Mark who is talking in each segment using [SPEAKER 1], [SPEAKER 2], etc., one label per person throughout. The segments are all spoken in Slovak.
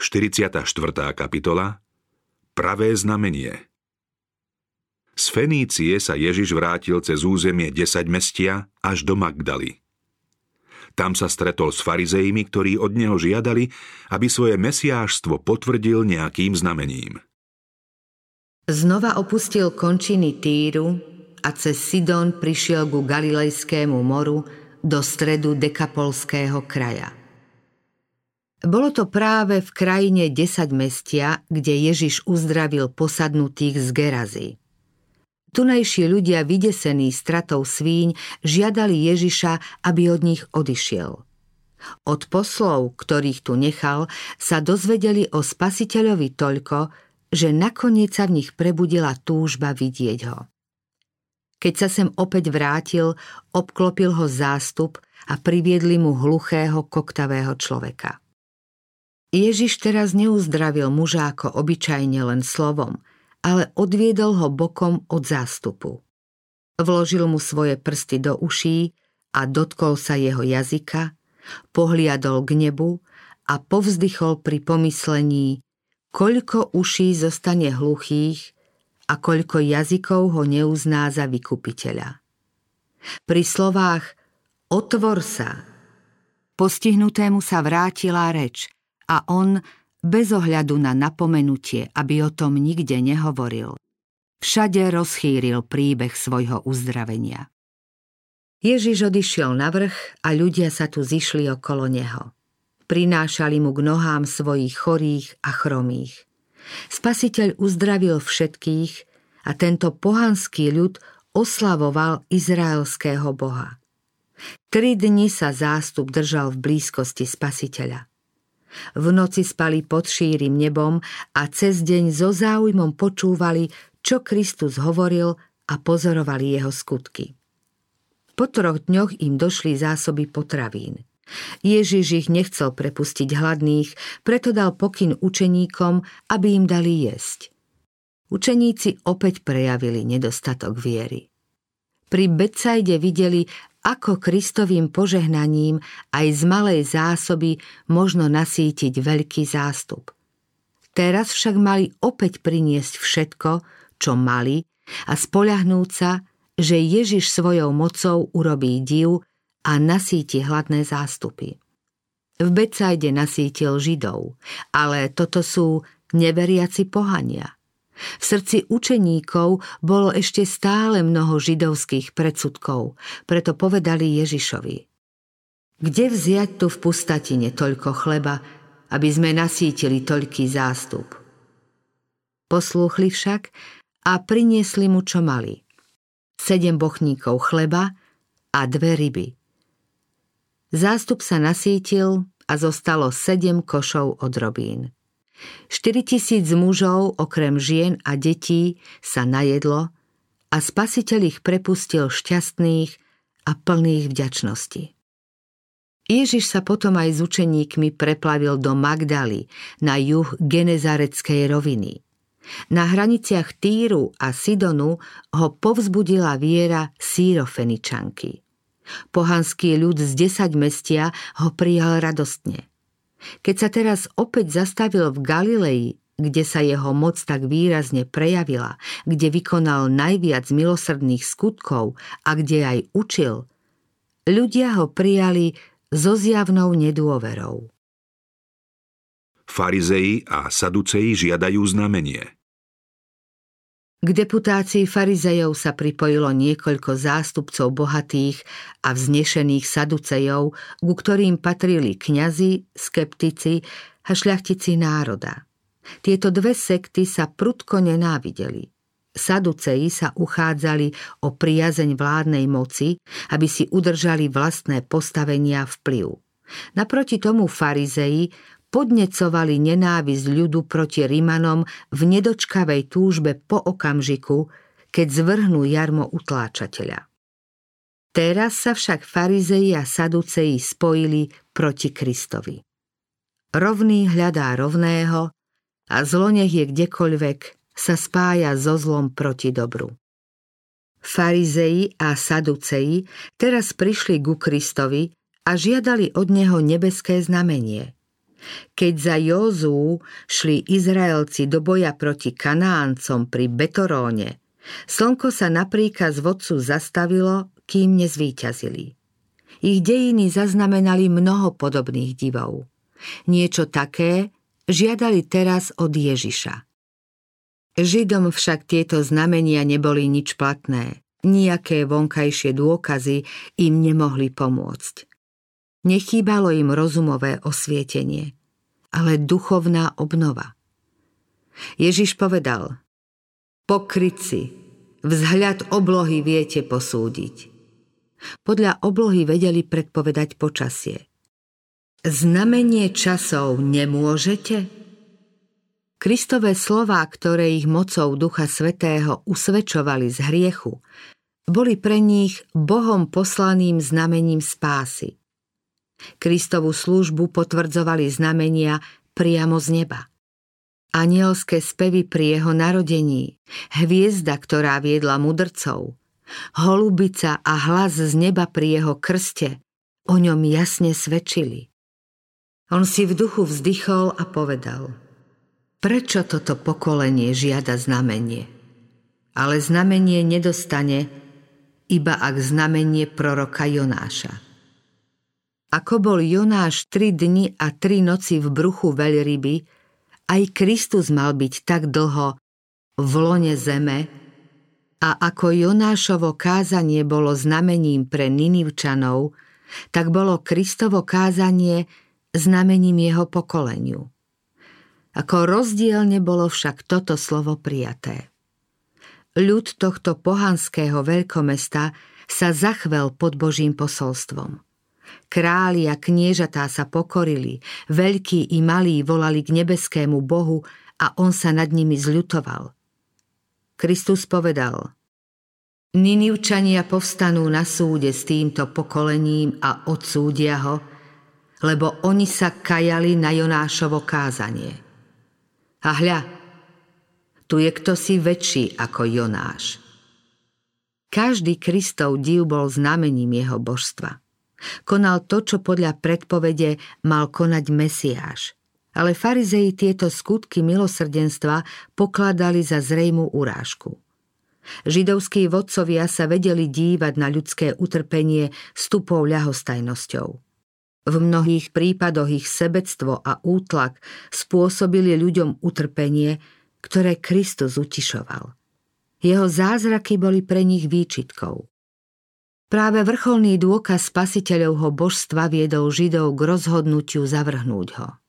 [SPEAKER 1] 44. kapitola. Pravé znamenie. Z Fenície sa Ježiš vrátil cez územie 10 mestia až do Magdaly. Tam sa stretol s farizejmi, ktorí od neho žiadali, aby svoje mesiášstvo potvrdil nejakým znamením.
[SPEAKER 2] Znova opustil končiny Týru a cez Sidon prišiel ku Galilejskému moru do stredu Dekapolského kraja. Bolo to práve v krajine 10 mestia, kde Ježiš uzdravil posadnutých z Gerazy. Tunajší ľudia, vydesení stratou svíň, žiadali Ježiša, aby od nich odišiel. Od poslov, ktorých tu nechal, sa dozvedeli o Spasiteľovi toľko, že nakoniec sa v nich prebudila túžba vidieť ho. Keď sa sem opäť vrátil, obklopil ho zástup a priviedli mu hluchého, koktavého človeka. Ježiš teraz neuzdravil muža ako obyčajne len slovom, ale odviedol ho bokom od zástupu. Vložil mu svoje prsty do uší a dotkol sa jeho jazyka, pohliadol k nebu a povzdychol pri pomyslení, koľko uší zostane hluchých a koľko jazykov ho neuzná za vykupiteľa. Pri slovách otvor sa, postihnutému sa vrátila reč a on, bez ohľadu na napomenutie, aby o tom nikde nehovoril, všade rozchýril príbeh svojho uzdravenia. Ježiš odišiel na vrch a ľudia sa tu zišli okolo neho. Prinášali mu k nohám svojich chorých a chromých. Spasiteľ uzdravil všetkých a tento pohanský ľud oslavoval izraelského Boha. 3 dni sa zástup držal v blízkosti Spasiteľa. V noci spali pod šírim nebom a cez deň so záujmom počúvali, čo Kristus hovoril a pozorovali jeho skutky. Po 3 dňoch im došli zásoby potravín. Ježiš ich nechcel prepustiť hladných, preto dal pokyn učeníkom, aby im dali jesť. Učeníci opäť prejavili nedostatok viery. Pri Betsaide videli, ako Kristovým požehnaním aj z malej zásoby možno nasýtiť veľký zástup. Teraz však mali opäť priniesť všetko, čo mali, a spoľahnúť sa, že Ježiš svojou mocou urobí div a nasýti hladné zástupy. V Betsaide nasýtil Židov, ale toto sú neveriaci pohania. V srdci učeníkov bolo ešte stále mnoho židovských predsudkov, preto povedali Ježišovi: Kde vziať tu v pustatine toľko chleba, aby sme nasýtili toľký zástup? Poslúchli však a priniesli mu, čo mali: 7 bochníkov chleba a 2 ryby. Zástup sa nasýtil a zostalo 7 košov odrobín. 4 000 mužov, okrem žien a detí, sa najedlo a Spasiteľ ich prepustil šťastných a plných vďačnosti. Ježiš sa potom aj s učeníkmi preplavil do Magdaly, na juh Genezareckej roviny. Na hraniciach Týru a Sidonu ho povzbudila viera Sýrofeničanky. Pohanský ľud z 10 mestia ho prijal radostne. Keď sa teraz opäť zastavil v Galilei, kde sa jeho moc tak výrazne prejavila, kde vykonal najviac milosrdných skutkov a kde aj učil, ľudia ho prijali so zjavnou nedôverou.
[SPEAKER 1] Farizei a saduceji žiadajú znamenie.
[SPEAKER 2] K deputácii farizejov sa pripojilo niekoľko zástupcov bohatých a vznešených saducejov, ku ktorým patrili kňazi, skeptici a šľachtici národa. Tieto 2 sekty sa prudko nenávideli. Saduceji sa uchádzali o priazeň vládnej moci, aby si udržali vlastné postavenia a vplyv. Naproti tomu farizeji podnecovali nenávisť ľudu proti Rimanom v nedočkavej túžbe po okamžiku, keď zvrhnú jarmo utláčateľa. Teraz sa však farizeji a saduceji spojili proti Kristovi. Rovný hľadá rovného a zlo nech je kdekoľvek, sa spája so zlom proti dobru. Farizeji a saduceji teraz prišli ku Kristovi a žiadali od neho nebeské znamenie. Keď za Józuu šli Izraelci do boja proti Kanáncom pri Betoróne, slnko sa na príkaz vodcu zastavilo, kým nezvíťazili. Ich dejiny zaznamenali mnoho podobných divov. Niečo také žiadali teraz od Ježiša. Židom však tieto znamenia neboli nič platné. Nijaké vonkajšie dôkazy im nemohli pomôcť. Nechýbalo im rozumové osvietenie, ale duchovná obnova. Ježiš povedal: Pokrytci, vzhľad oblohy viete posúdiť. Podľa oblohy vedeli predpovedať počasie. Znamenie časov nemôžete? Kristové slová, ktoré ich mocou Ducha Svätého usvedčovali z hriechu, boli pre nich Bohom poslaným znamením spásy. Kristovu službu potvrdzovali znamenia priamo z neba. Anielské spevy pri jeho narodení, hviezda, ktorá viedla mudrcov, holubica a hlas z neba pri jeho krste o ňom jasne svedčili. On si v duchu vzdychol a povedal: Prečo toto pokolenie žiada znamenie? Ale znamenie nedostane, iba ak znamenie proroka Jonáša. Ako bol Jonáš 3 dni a 3 noci v bruchu veľryby, aj Kristus mal byť tak dlho v lone zeme, a ako Jonášovo kázanie bolo znamením pre Ninivčanov, tak bolo Kristovo kázanie znamením jeho pokoleniu. Ako rozdielne bolo však toto slovo prijaté. Ľud tohto pohanského veľkomesta sa zachvel pod Božím posolstvom. Králi a kniežatá sa pokorili, veľkí i malí volali k nebeskému Bohu a on sa nad nimi zľutoval. Kristus povedal: Ninivčania povstanú na súde s týmto pokolením a odsúdia ho, lebo oni sa kajali na Jonášovo kázanie. A hľa, tu je ktosi väčší ako Jonáš. Každý Kristov div bol znamením jeho božstva. Konal to, čo podľa predpovede mal konať Mesiáš. Ale farizei tieto skutky milosrdenstva pokladali za zrejmú urážku. Židovskí vodcovia sa vedeli dívať na ľudské utrpenie s tupou ľahostajnosťou. V mnohých prípadoch ich sebectvo a útlak spôsobili ľuďom utrpenie, ktoré Kristus utišoval. Jeho zázraky boli pre nich výčitkou. Práve vrcholný dôkaz spasiteľovho božstva viedol Židov k rozhodnutiu zavrhnúť ho.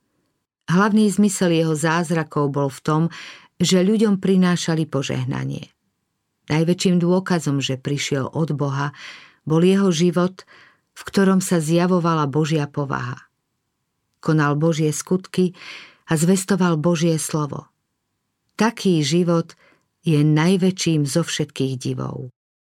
[SPEAKER 2] Hlavný zmysel jeho zázrakov bol v tom, že ľuďom prinášali požehnanie. Najväčším dôkazom, že prišiel od Boha, bol jeho život, v ktorom sa zjavovala Božia povaha. Konal Božie skutky a zvestoval Božie slovo. Taký život je najväčším zo všetkých divov.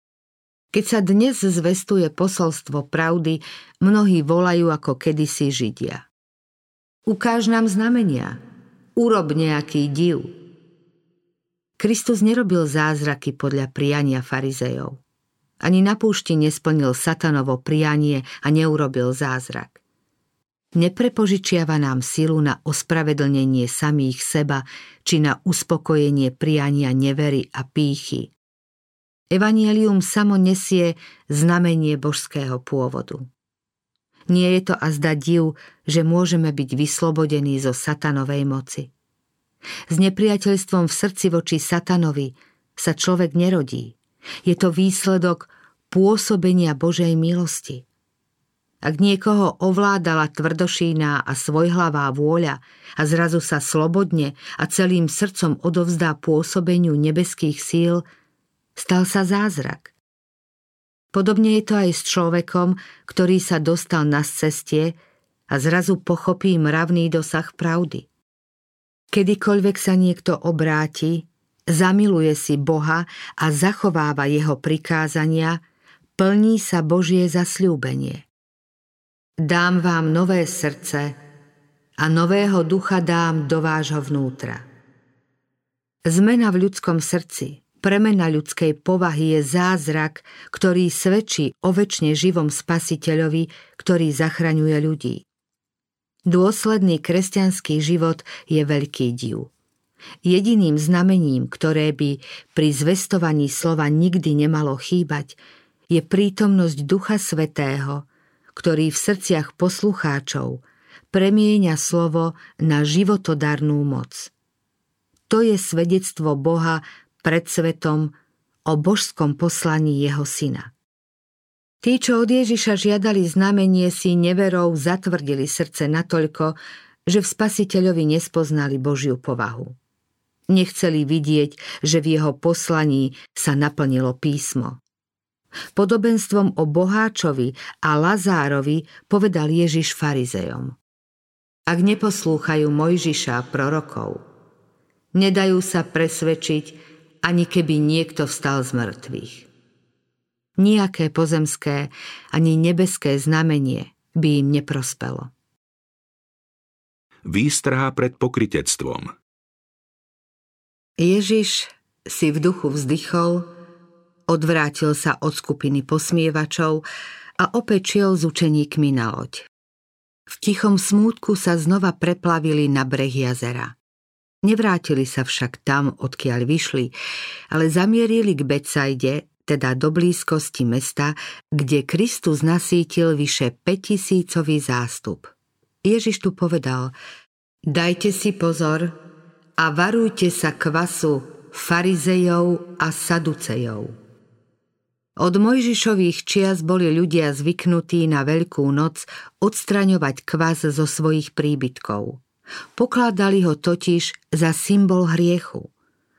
[SPEAKER 2] Keď sa dnes zvestuje posolstvo pravdy, mnohí volajú ako kedysi Židia. Ukáž nám znamenia, urob nejaký div. Kristus nerobil zázraky podľa priania farizejov. Ani na púšti nesplnil satanovo prianie a neurobil zázrak. Neprepožičiava nám silu na ospravedlnenie samých seba či na uspokojenie priania nevery a pýchy. Evanjelium samo nesie znamenie božského pôvodu. Nie je to azda div, že môžeme byť vyslobodení zo satanovej moci. S nepriateľstvom v srdci voči satanovi sa človek nerodí. Je to výsledok pôsobenia Božej milosti. Ak niekoho ovládala tvrdošína a svojhlavá vôľa a zrazu sa slobodne a celým srdcom odovzdá pôsobeniu nebeských síl, stal sa zázrak. Podobne je to aj s človekom, ktorý sa dostal na scestie a zrazu pochopí mravný dosah pravdy. Kedykoľvek sa niekto obráti, zamiluje si Boha a zachováva jeho prikázania, plní sa Božie zasľúbenie. Dám vám nové srdce a nového ducha dám do vášho vnútra. Zmena v ľudskom srdci, premena ľudskej povahy je zázrak, ktorý svedčí o večne živom Spasiteľovi, ktorý zachraňuje ľudí. Dôsledný kresťanský život je veľký div. Jediným znamením, ktoré by pri zvestovaní slova nikdy nemalo chýbať, je prítomnosť Ducha Svätého, ktorý v srdciach poslucháčov premieňa slovo na životodarnú moc. To je svedectvo Boha pred svetom o božskom poslaní jeho syna. Tí, čo od Ježiša žiadali znamenie, si neverou zatvrdili srdce natoľko, že v Spasiteľovi nespoznali Božiu povahu. Nechceli vidieť, že v jeho poslaní sa naplnilo písmo. Podobenstvom o boháčovi a Lazárovi povedal Ježiš farizejom: Ak neposlúchajú Mojžiša a prorokov, nedajú sa presvedčiť, ani keby niekto vstal z mŕtvych. Nijaké pozemské ani nebeské znamenie by im neprospelo.
[SPEAKER 1] Výstraha pred pokrytectvom.
[SPEAKER 2] Ježiš si v duchu vzdychol, odvrátil sa od skupiny posmievačov a opäť šiel s učeníkmi na loď. V tichom smútku sa znova preplavili na breh jazera. Nevrátili sa však tam, odkiaľ vyšli, ale zamierili k Betsaide, teda do blízkosti mesta, kde Kristus nasýtil vyše 5000 zástup. Ježiš tu povedal: Dajte si pozor a varujte sa kvasu farizejov a saducejov. Od Mojžišových čias boli ľudia zvyknutí na Veľkú noc odstraňovať kvas zo svojich príbytkov. Pokladali ho totiž za symbol hriechu.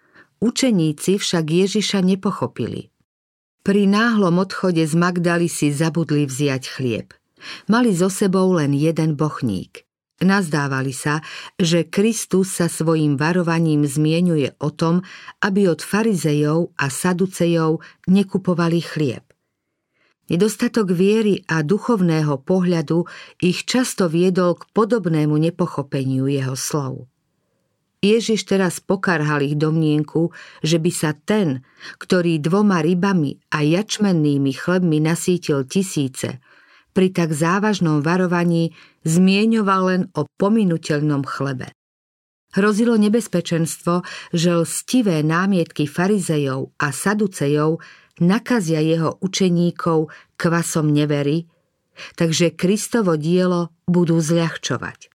[SPEAKER 2] Učeníci však Ježiša nepochopili. Pri náhlom odchode z Magdaly si zabudli vziať chlieb. Mali so sebou len jeden bochník. Nazdávali sa, že Kristus sa svojím varovaním zmieňuje o tom, aby od farizejov a saducejov nekupovali chlieb. Nedostatok viery a duchovného pohľadu ich často viedol k podobnému nepochopeniu jeho slov. Ježiš teraz pokarhal ich domnienku, že by sa ten, ktorý 2 rybami a jačmennými chlebmi nasýtil tisíce, pri tak závažnom varovaní zmieňoval len o pominuteľnom chlebe. Hrozilo nebezpečenstvo, že lstivé námietky farizejov a saducejov nakazia jeho učeníkov kvasom nevery, takže Kristovo dielo budú zľahčovať.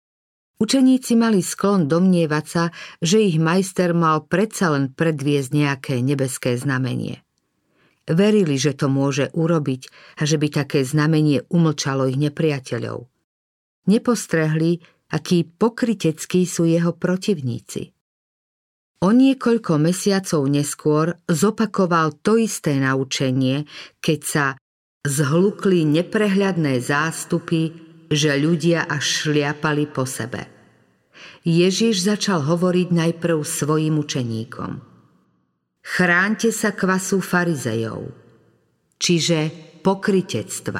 [SPEAKER 2] Učeníci mali sklon domnievať sa, že ich majster mal predsa len predviesť nejaké nebeské znamenie. Verili, že to môže urobiť a že by také znamenie umlčalo ich nepriateľov. Nepostrehli, akí pokryteckí sú jeho protivníci. O niekoľko mesiacov neskôr zopakoval to isté naučenie, keď sa zhlukli neprehľadné zástupy, že ľudia až šliapali po sebe. Ježiš začal hovoriť najprv svojim učeníkom: Chráňte sa kvasu farizejov, čiže pokrytectva.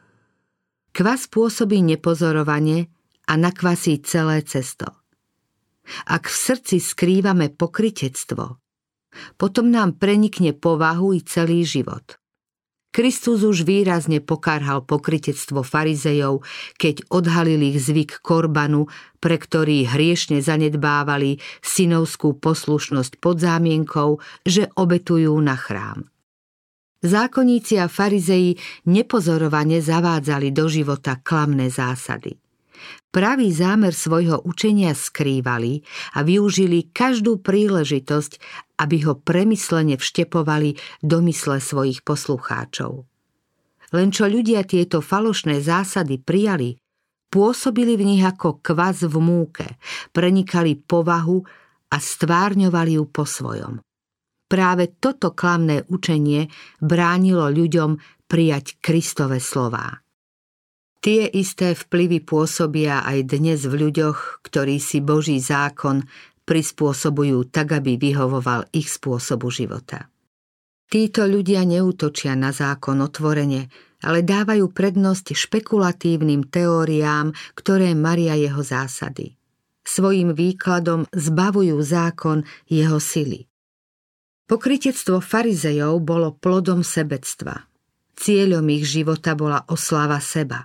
[SPEAKER 2] Kvas pôsobí nepozorovane a nakvasí celé cesto. Ak v srdci skrývame pokrytectvo, potom nám prenikne povahu i celý život. Kristus už výrazne pokárhal pokrytectvo farizejov, keď odhalil ich zvyk korbanu, pre ktorý hriešne zanedbávali synovskú poslušnosť pod zámienkou, že obetujú na chrám. Zákonníci a farizeji nepozorovane zavádzali do života klamné zásady. Pravý zámer svojho učenia skrývali a využili každú príležitosť, aby ho premyslene vštepovali do mysle svojich poslucháčov. Len čo ľudia tieto falošné zásady prijali, pôsobili v nich ako kvas v múke, prenikali povahu a stvárňovali ju po svojom. Práve toto klamné učenie bránilo ľuďom prijať Kristove slová. Tie isté vplyvy pôsobia aj dnes v ľuďoch, ktorí si Boží zákon prispôsobujú tak, aby vyhovoval ich spôsobu života. Títo ľudia neútočia na zákon otvorene, ale dávajú prednosť špekulatívnym teóriám, ktoré maria jeho zásady. Svojím výkladom zbavujú zákon jeho sily. Pokrytectvo farizejov bolo plodom sebectva. Cieľom ich života bola oslava seba.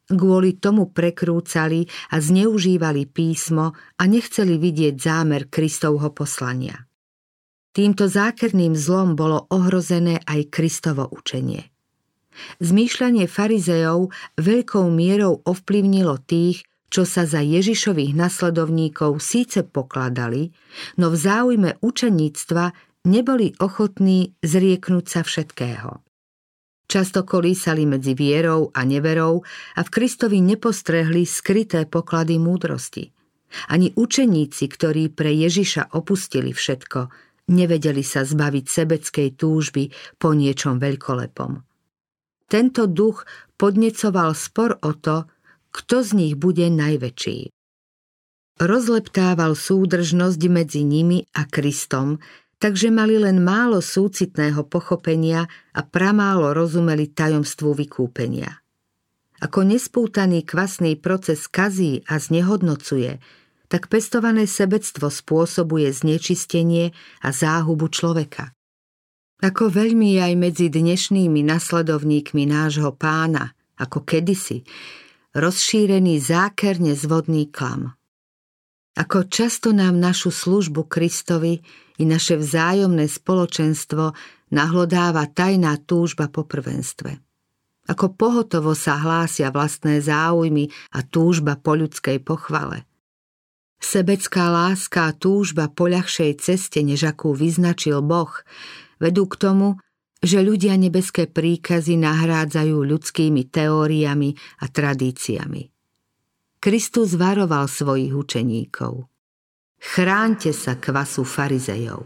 [SPEAKER 2] Kvôli tomu prekrúcali a zneužívali písmo a nechceli vidieť zámer Kristovho poslania. Týmto zákerným zlom bolo ohrozené aj Kristovo učenie. Zmýšľanie farizejov veľkou mierou ovplyvnilo tých, čo sa za Ježišových nasledovníkov síce pokladali, no v záujme učeníctva neboli ochotní zrieknúť sa všetkého. Často kolísali medzi vierou a neverou a v Kristovi nepostrehli skryté poklady múdrosti. Ani učeníci, ktorí pre Ježiša opustili všetko, nevedeli sa zbaviť sebeckej túžby po niečom veľkolepom. Tento duch podnecoval spor o to, kto z nich bude najväčší. Rozleptával súdržnosť medzi nimi a Kristom, takže mali len málo súcitného pochopenia a pramálo rozumeli tajomstvu vykúpenia. Ako nespútaný kvasný proces kazí a znehodnocuje, tak pestované sebectvo spôsobuje znečistenie a záhubu človeka. Ako veľmi aj medzi dnešnými nasledovníkmi nášho Pána, ako kedysi, rozšírený zákerne zvodný klam. Ako často nám našu službu Kristovi i naše vzájomné spoločenstvo nahlodáva tajná túžba po prvenstve. Ako pohotovo sa hlásia vlastné záujmy a túžba po ľudskej pochvale. Sebecká láska a túžba po ľahšej ceste, než akú vyznačil Boh, vedú k tomu, že ľudia nebeské príkazy nahrádzajú ľudskými teóriami a tradíciami. Kristus varoval svojich učeníkov. Chráňte sa kvasu farizejov.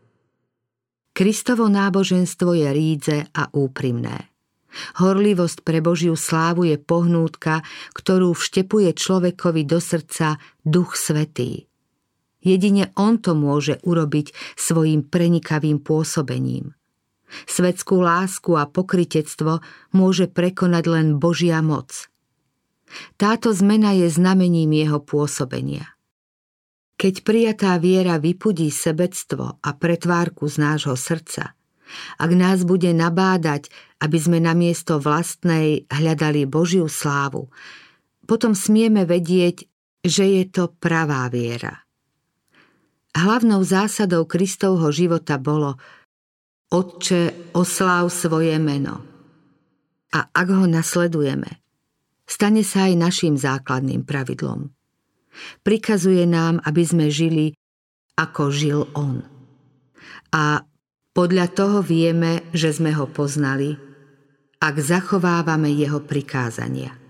[SPEAKER 2] Kristovo náboženstvo je rídze a úprimné. Horlivosť pre Božiu slávu je pohnútka, ktorú vštepuje človekovi do srdca Duch Svätý. Jedine on to môže urobiť svojím prenikavým pôsobením. Svetskú lásku a pokrytectvo môže prekonať len Božia moc. Táto zmena je znamením jeho pôsobenia. Keď prijatá viera vypudí sebectvo a pretvárku z nášho srdca, ak nás bude nabádať, aby sme namiesto vlastnej hľadali Božiu slávu, potom smieme vedieť, že je to pravá viera. Hlavnou zásadou Kristovho života bolo: Otče, osláv svoje meno. A ak ho nasledujeme, stane sa aj naším základným pravidlom. Prikazuje nám, aby sme žili, ako žil on. A podľa toho vieme, že sme ho poznali, ak zachovávame jeho prikázania.